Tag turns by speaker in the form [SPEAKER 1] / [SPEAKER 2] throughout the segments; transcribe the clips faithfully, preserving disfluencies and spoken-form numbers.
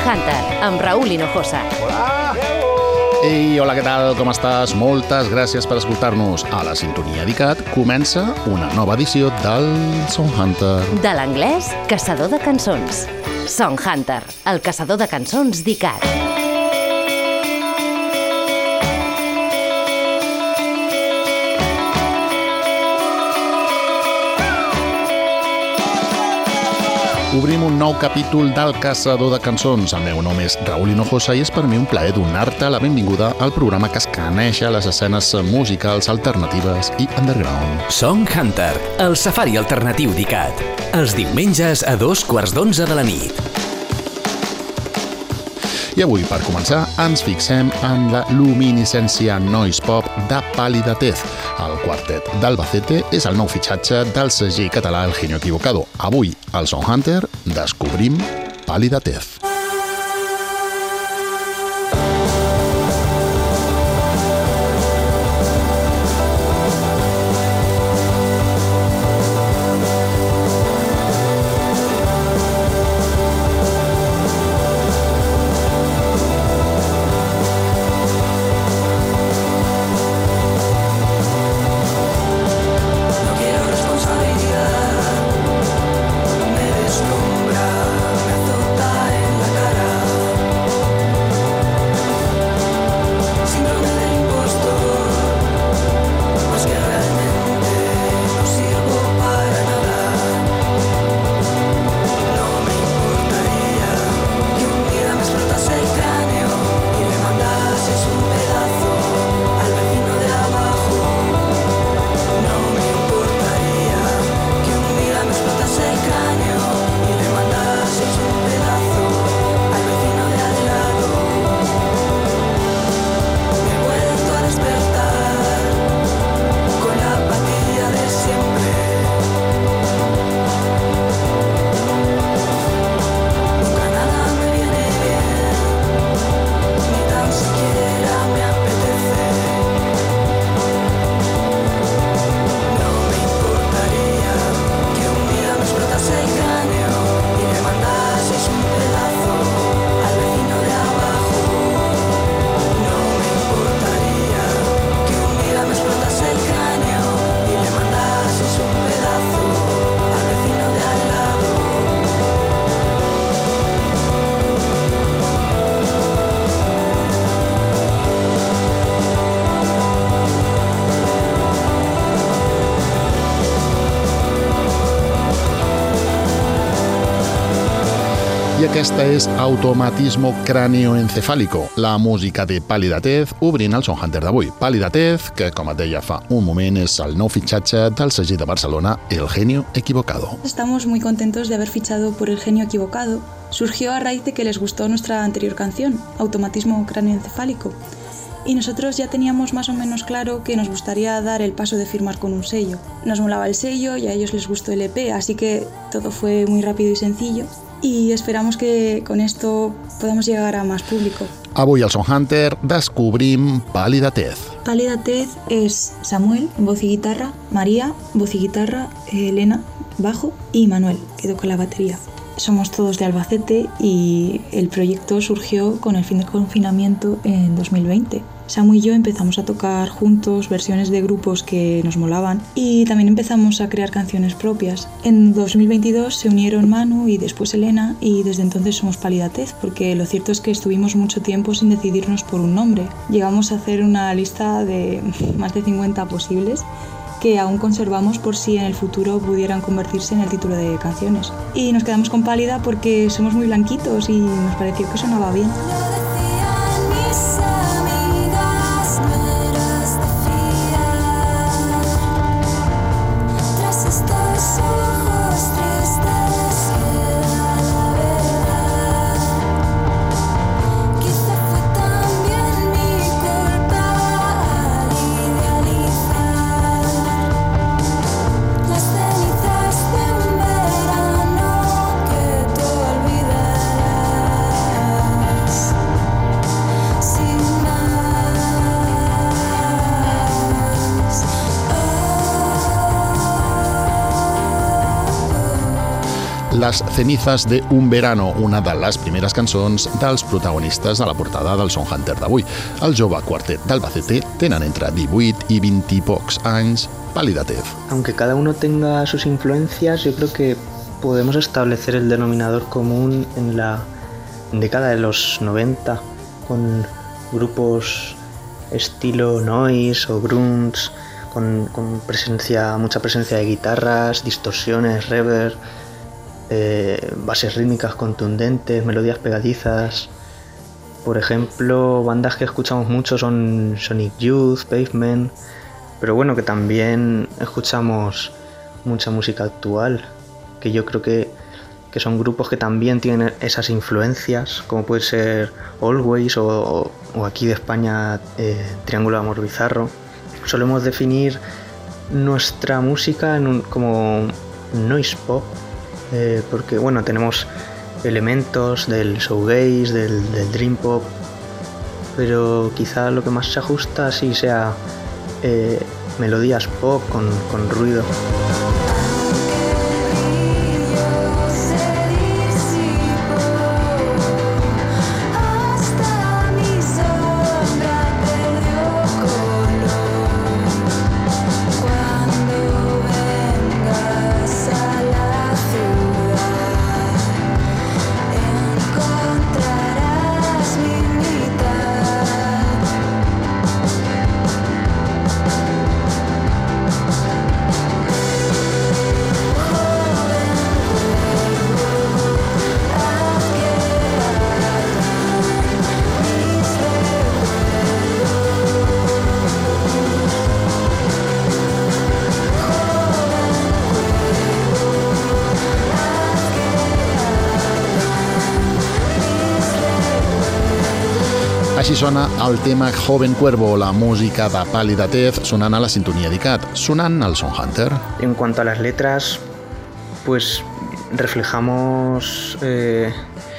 [SPEAKER 1] Hunter, amb Raúl Hinojosa.
[SPEAKER 2] Hola! Ei, hola, què tal? Com estàs? Moltes gràcies per escoltar-nos. A la sintonia d'ICAT comença una nova edició del Song Hunter.
[SPEAKER 1] De l'anglès, caçador de cançons. Song Hunter, el caçador de cançons d'ICAT.
[SPEAKER 2] Obrim un nou capítol del Caçador de Cançons. El meu nom és Raúl Hinojosa i és per mi un plaer donar-te la benvinguda al programa que escaneja les escenes musicals alternatives i underground.
[SPEAKER 3] Song Hunter, el safari alternatiu d'ICAT. Els diumenges a dos quarts d'onze de la nit.
[SPEAKER 2] I avui, per començar, ens fixem en la luminiscència noise pop de Palidatez. El quartet d'Albacete és el nou fitxatge del segell català El Genio Equivocado. Avui, al Song Hunter, descobrim Palidatez. I aquesta és Automatismo Cranioencefálico, la música de Palidatez, obrint el Song Hunter d'avui. Palidatez, que com et deia fa un moment, és el nou fitxatge del segell de Barcelona, El Genio Equivocado.
[SPEAKER 4] Estamos muy contentos de haber fichado por El Genio Equivocado. Surgió a raíz de que les gustó nuestra anterior canción, Automatismo Cranioencefálico. Y nosotros ya teníamos más o menos claro que nos gustaría dar el paso de firmar con un sello. Nos molaba el sello y a ellos les gustó el E P, así que todo fue muy rápido y sencillo. Y esperamos que con esto podamos llegar a más público.
[SPEAKER 2] Avui al Song Hunter descobrim Palidatez.
[SPEAKER 4] Palidatez es Samuel, voz y guitarra, María, voz y guitarra, Elena, bajo y Manuel, que toca la batería. Somos todos de Albacete y el proyecto surgió con el fin de confinamiento en dos mil veinte. Samu y yo empezamos a tocar juntos versiones de grupos que nos molaban y también empezamos a crear canciones propias. En dos mil veintidós se unieron Manu y después Elena y desde entonces somos Palidatez, porque lo cierto es que estuvimos mucho tiempo sin decidirnos por un nombre. Llegamos a hacer una lista de más de cincuenta posibles que aún conservamos por si en el futuro pudieran convertirse en el título de canciones. Y nos quedamos con Pálida porque somos muy blanquitos y nos pareció que sonaba bien.
[SPEAKER 2] Les cenizas de un verano, una de les primeres cançons dels protagonistes a la portada del Song Hunter d'avui. El jove quartet d'Albacete tenen entre divuit i vint i pocs anys. Pálida Tez.
[SPEAKER 5] Aunque cada uno tenga sus influencias, yo creo que podemos establecer el denominador común en la década de los noventa, con grupos estilo noise o grunge, con, con presencia, mucha presencia de guitarras, distorsiones, reverb, eh, bases rítmicas contundentes, melodías pegadizas. Por ejemplo, bandas que escuchamos mucho son Sonic Youth, Pavement, pero bueno, que también escuchamos mucha música actual, que yo creo que, que son grupos que también tienen esas influencias, como puede ser Always o, o aquí de España eh, Triángulo de Amor Bizarro. Solemos definir nuestra música en un, como noise pop, eh, porque bueno, tenemos elementos del shoegaze, del, del dream pop, pero quizá lo que más se ajusta sí sea eh, melodías pop con, con ruido.
[SPEAKER 2] Així sona el tema Joven Cuervo, la música de Pálida Tez, sonant a la sintonia d'I C A T, sonant al Song Hunter.
[SPEAKER 5] En cuanto a las letras, pues reflejamos eh,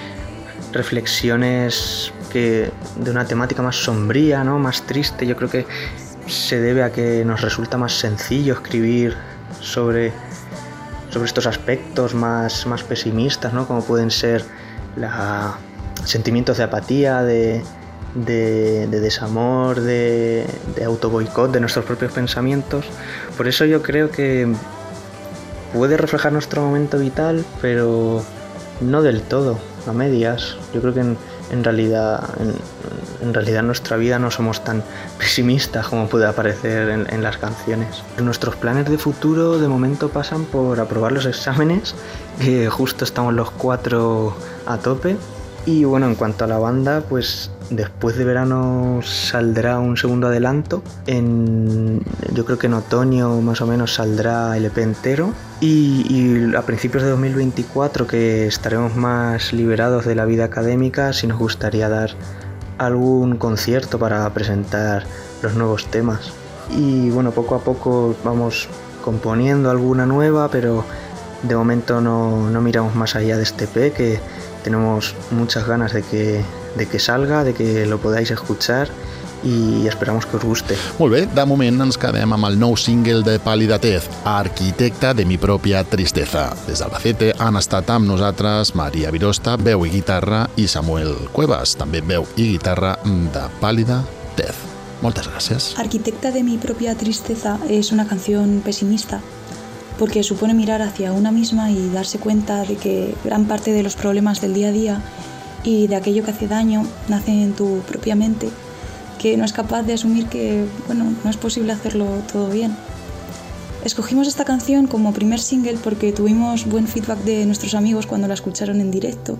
[SPEAKER 5] reflexiones que de una temática más sombría, ¿no? Más triste. Yo creo que se debe a que nos resulta más sencillo escribir sobre, sobre estos aspectos más, más pesimistas, ¿no? Como pueden ser la, sentimientos de apatía, de De, de desamor, de, de autoboicot de nuestros propios pensamientos. Por eso yo creo que puede reflejar nuestro momento vital, pero no del todo, a medias. Yo creo que en, en realidad en, en realidad en nuestra vida no somos tan pesimistas como puede aparecer en, en las canciones. Nuestros planes de futuro de momento pasan por aprobar los exámenes, que justo estamos los cuatro a tope. Y bueno, en cuanto a la banda, pues después de verano saldrá un segundo adelanto. En, yo creo que en otoño más o menos saldrá el E P entero. Y, y a principios de dos mil veinticuatro, que estaremos más liberados de la vida académica, sí nos gustaría dar algún concierto para presentar los nuevos temas. Y bueno, poco a poco vamos componiendo alguna nueva, pero de momento no, no miramos más allá de este E P, que tenemos muchas ganas de que, de que salga, de que lo podáis escuchar i esperamos que us guste.
[SPEAKER 2] Molt bé, de moment ens quedem amb el nou single de Pálida Tez, Arquitecta de mi propia tristeza. Des d'Albacete han estat amb nosaltres Maria Virosta, veu i guitarra, i Samuel Cuevas, també veu i guitarra de Pálida Tez. Moltes gràcies.
[SPEAKER 4] Arquitecta de mi propia tristeza es una canción pesimista, porque supone mirar hacia una misma y darse cuenta de que gran parte de los problemas del día a día y de aquello que hace daño nace en tu propia mente, que no es capaz de asumir que, bueno, no es posible hacerlo todo bien. Escogimos esta canción como primer single porque tuvimos buen feedback de nuestros amigos cuando la escucharon en directo.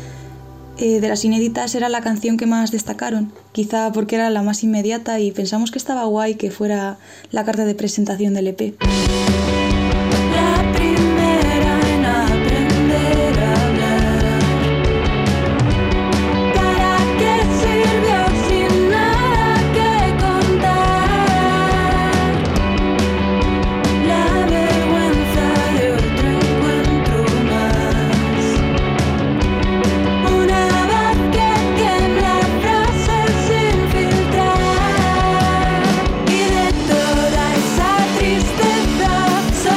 [SPEAKER 4] Eh, de las inéditas era la canción que más destacaron, quizá porque era la más inmediata y pensamos que estaba guay que fuera la carta de presentación del E P.
[SPEAKER 6] So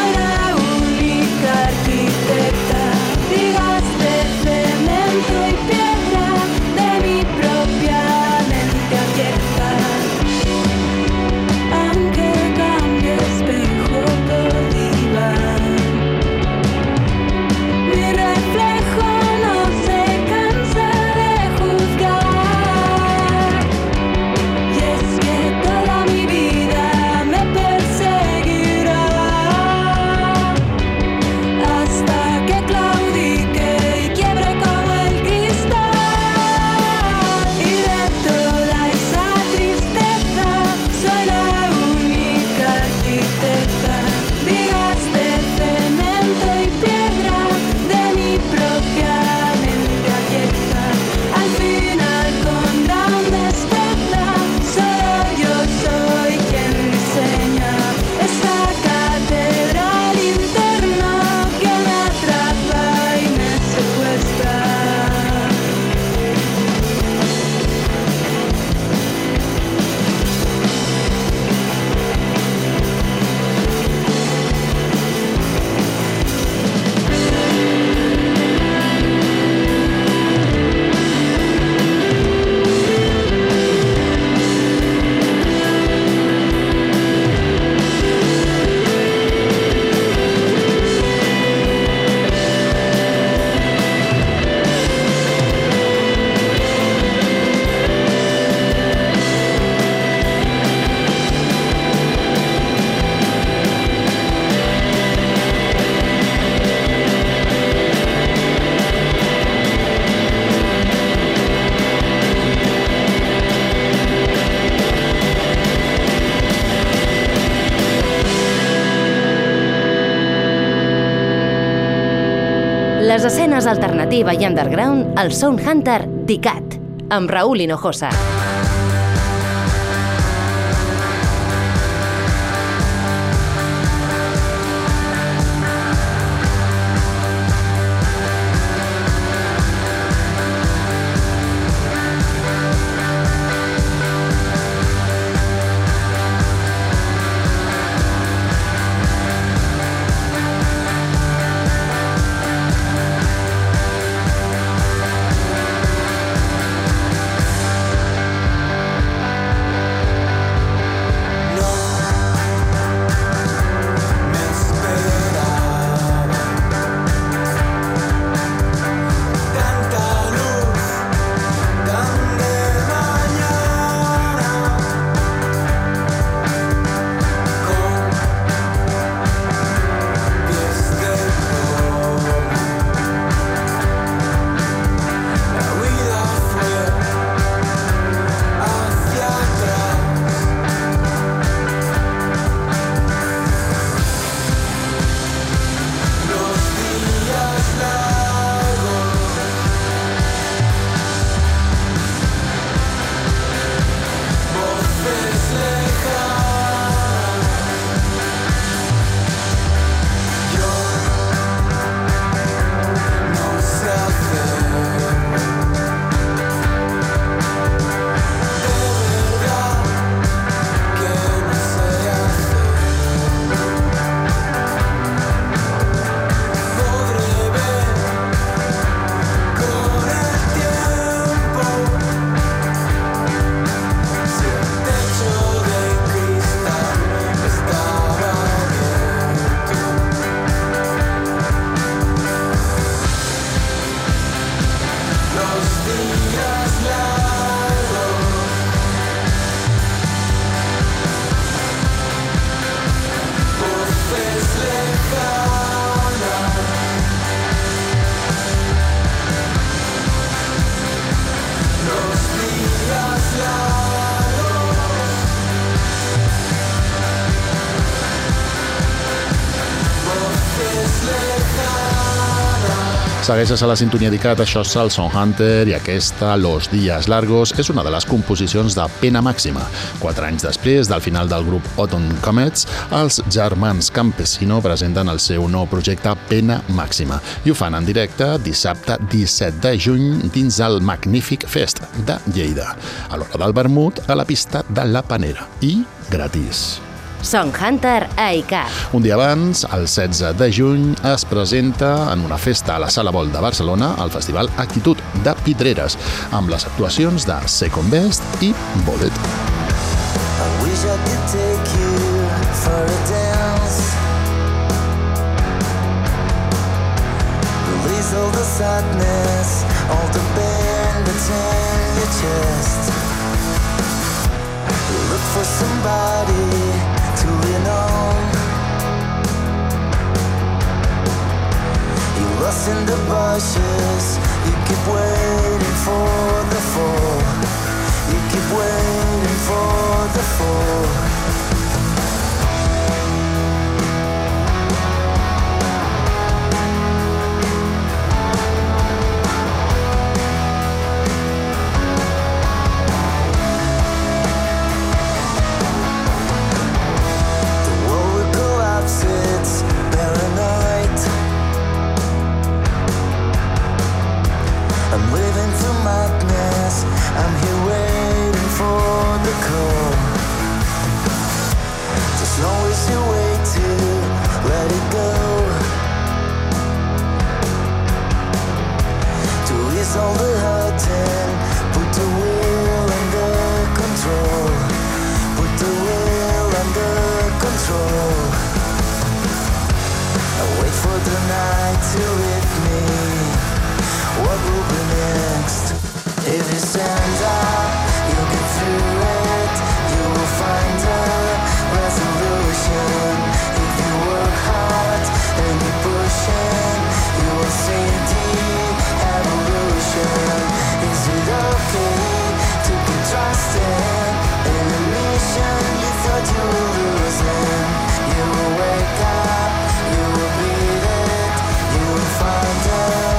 [SPEAKER 1] Les escenes alternativa i underground al Sound Hunter d'ICAT, amb Raúl Hinojosa.
[SPEAKER 2] Segueixes a la sintonia d'ICAT, això és el Sound Hunter i aquesta, Los Días Largos, és una de les composicions de Pena Màxima. Quatre anys després del final del grup Autumn Comets, els germans Campesino presenten el seu nou projecte Pena Màxima i ho fan en directe dissabte disset de juny dins el Magnífic Fest de Lleida, a l'hora del vermut a la pista de la Panera i gratis.
[SPEAKER 1] Sound Hunter a ICAT.
[SPEAKER 2] Un dia abans, el setze de juny, es presenta en una festa a la Sala Vol de Barcelona el Festival Actitud de Pitreres, amb les actuacions de Second Best i Bullet.
[SPEAKER 6] I wish I could take you for a dance, release all the sadness, all the pain that's in your chest. Look for somebody to lean on. You're lost in the bushes, you keep waiting for the fall. You keep waiting for the fall. I'm living through madness, I'm here waiting for the call. There's no easy way to let it go, to ease all the hurting, put the will under control, put the will under control. I wait for the night to hit me. What will be next? If you stand up, you'll get through it. You will find a resolution. If you work hard and keep pushing, you will see the evolution. Is it okay to keep trusting in a mission you thought you were losing? You will wake up, you will beat it, you will find a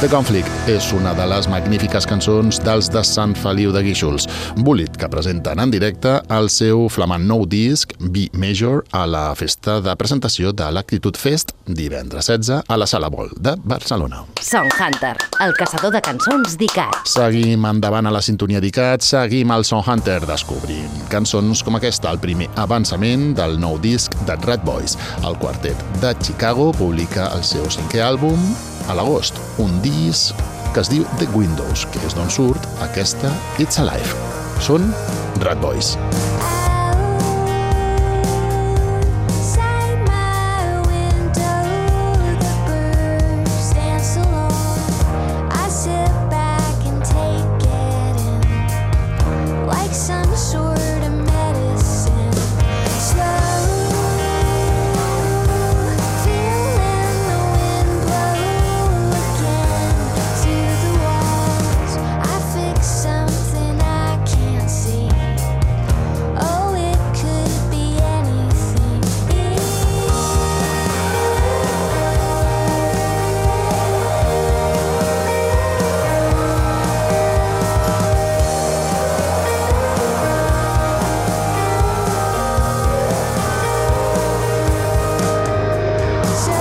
[SPEAKER 2] The Conflict és una de les magnífiques cançons dels de Sant Feliu de Guíxols, Bullet, que presenten en directe el seu flamant nou disc B Major a la festa de presentació de l'Actitud Fest divendres setze a la Sala Vol de Barcelona.
[SPEAKER 1] Song Hunter, el caçador de cançons d'I C A T.
[SPEAKER 2] Seguim endavant a la sintonia d'I C A T, seguim al Song Hunter descobrint cançons com aquesta, el primer avançament del nou disc de Ratboys. El quartet de Chicago publica el seu cinquè àlbum a l'agost, un disc que es diu The Windows, que és d'on surt aquesta It's Alive. Són Ratboys.
[SPEAKER 6] Something I can't see. Oh, it could be anything. So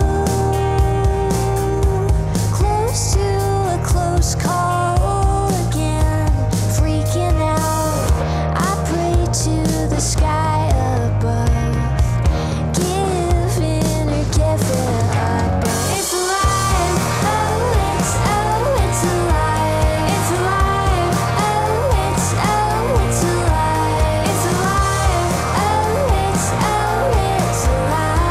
[SPEAKER 6] close to a close call again, freaking out. I pray to the sky above, give in or give it up. It's alive, oh, it's, oh, it's alive. It's alive, oh, it's, oh, it's alive. It's alive, oh, it's, oh, it's alive.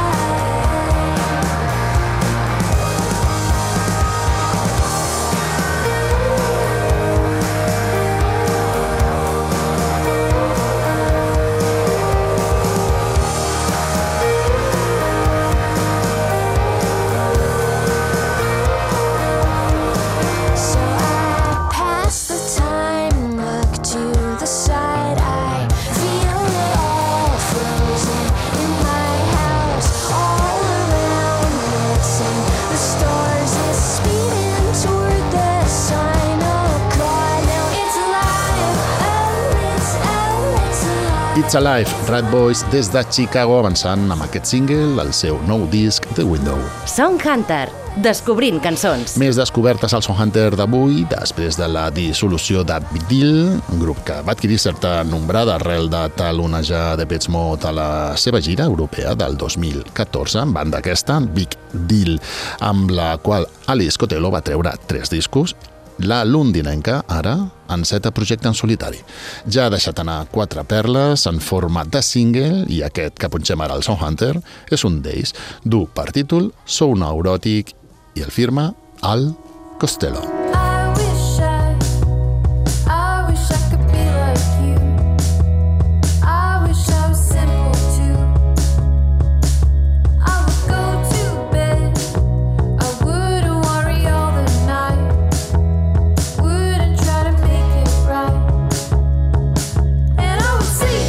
[SPEAKER 6] So I pass the time, look to the side. I feel it all frozen in my house, all around. Missing the stars, is speeding toward the sign. Oh God, now it's alive. Oh, it's, oh, it's alive.
[SPEAKER 2] It's Alive, Ratboys des de Chicago avançant amb aquest single, el seu nou disc The Window.
[SPEAKER 1] Song Hunter, descobrint cançons.
[SPEAKER 2] Més descobertes al Song Hunter d'avui, després de la dissolució de Big Deal, un grup que va adquirir certa nombrada arrel de talonejar Depeche Mode a la seva gira europea del dos mil catorze, en banda aquesta, Big Deal, amb la qual Alice Cotello va treure tres discos. La londinenca, ara, enceta projecte en solitari. Ja ha deixat anar quatre perles en forma de single i aquest que punxem ara al Song Hunter és un d'ells. Du per títol So Neurotic i el firma Al Costello.
[SPEAKER 6] I wish I, I wish I could be like you. I wish I was simple too. I would go to bed, I wouldn't worry all the night, wouldn't try to make it right, and I would sleep.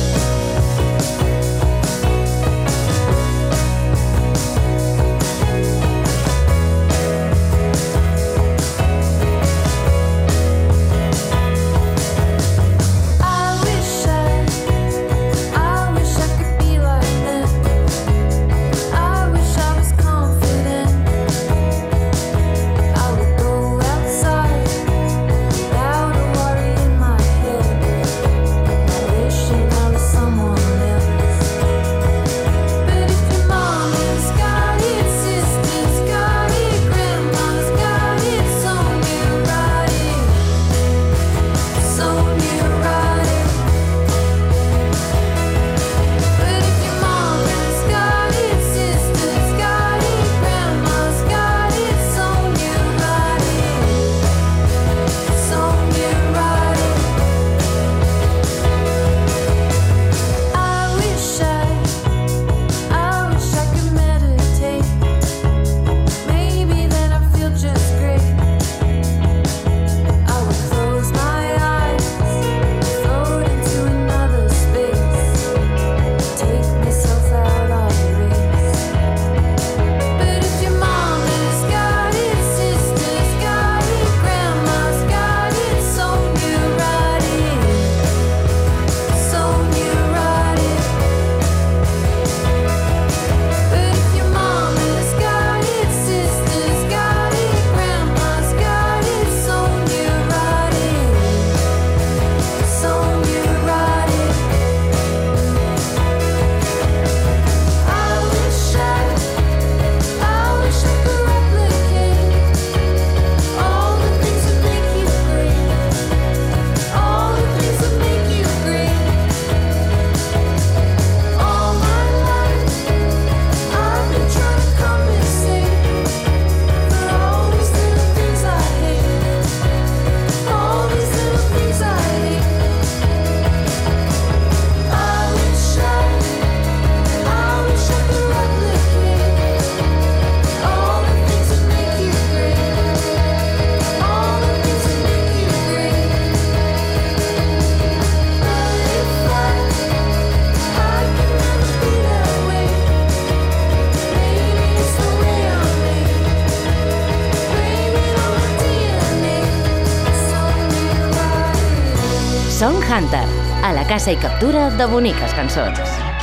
[SPEAKER 1] Hunter, a la caça i captura de boniques cançons.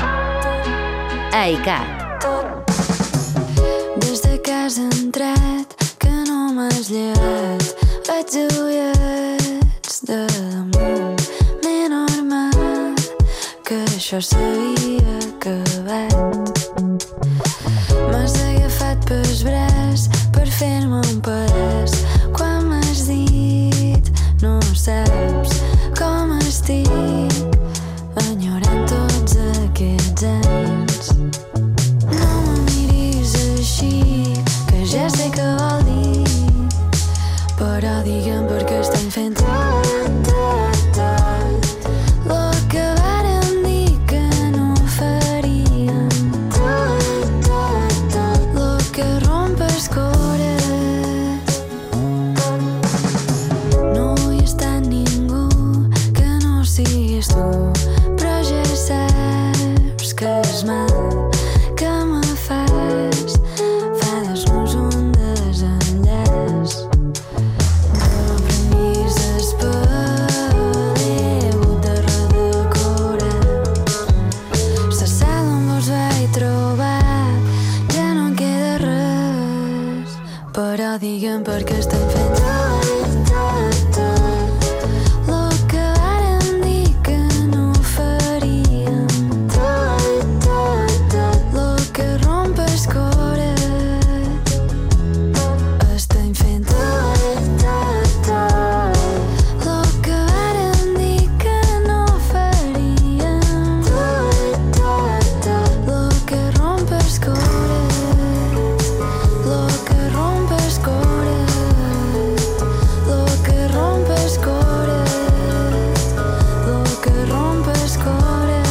[SPEAKER 1] A I C A T.
[SPEAKER 7] Des de casa he entrat, que no m'has llevat, vaig a ullets de damunt. M'he normat que això s'havia acabat. M'has agafat pels braç per fer-me un pedaç. Quan m'has dit no saps com estic, enyorant tots aquests anys. No me miris així, que ja sé què vol dir, però digue'm per què estem fent tot, tot, tot lo que vàrem dir que no faríem, tot, tot, tot lo que romp els cores. No vull estar amb ningú que no siguis tu, però ja saps que és mal que me fas fa dos-nos un desenllaç. No premisses per he hagut de redecorar. La sala on vos vaig trobar ja no en queda res, però digue'm per què estem fent tot, tot, tot lo que vàrem dir que no faríem, tot, tot, tot lo que romp els cores. Estem fent tot, tot, tot lo que vàrem dir que no faríem, tot, tot, tot lo que romp els cores, lo que romp els cores, lo que romp els cores, lo que romp els cores.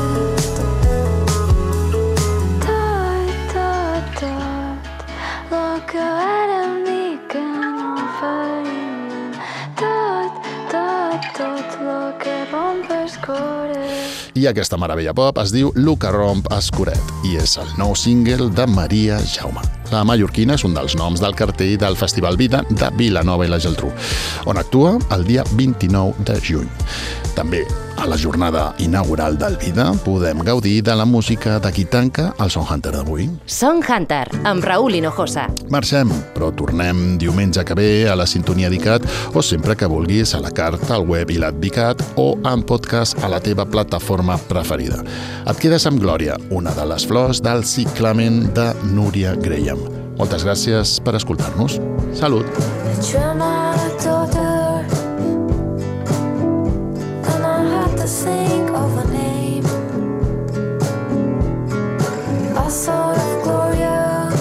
[SPEAKER 7] Tot, tot, tot lo que vàrem dir que no faríem, tot, tot, tot lo que romp els cores.
[SPEAKER 2] I aquesta meravella pop es diu Lo que romp escuret i és el nou single de Maria Jaume. La mallorquina és un dels noms del cartell del Festival Vida de Vilanova i la Geltrú, on actua el dia vint-i-nou de juny. També a la jornada inaugural del Vida podem gaudir de la música de qui tanca el Song Hunter d'avui.
[SPEAKER 1] Song Hunter, amb Raúl Hinojosa.
[SPEAKER 2] Marxem, però tornem diumenge que ve a la sintonia d'I C A T o sempre que vulguis a la carta, al web i l'A T d'I C A T o en podcast a la teva plataforma preferida. Et quedes amb Glòria, una de les flors del ciclament de Núria Graham. Moltes gràcies per escoltar-nos. Salut!
[SPEAKER 7] Think of a name, I thought of Gloria,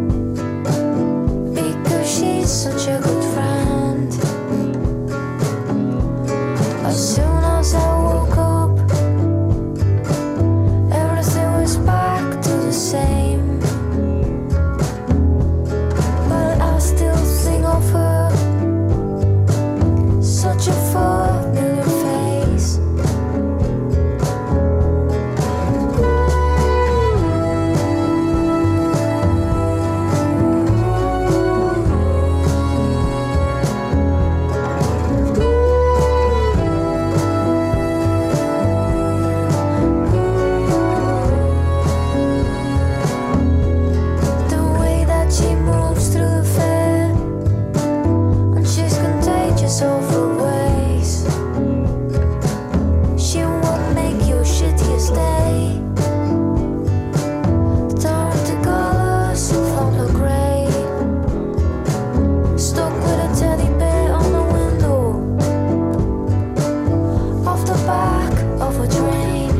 [SPEAKER 7] because she's such a good friend. As soon as I woke up, everything was back to the same, but I still think of her, such a familiar face. Back of a train.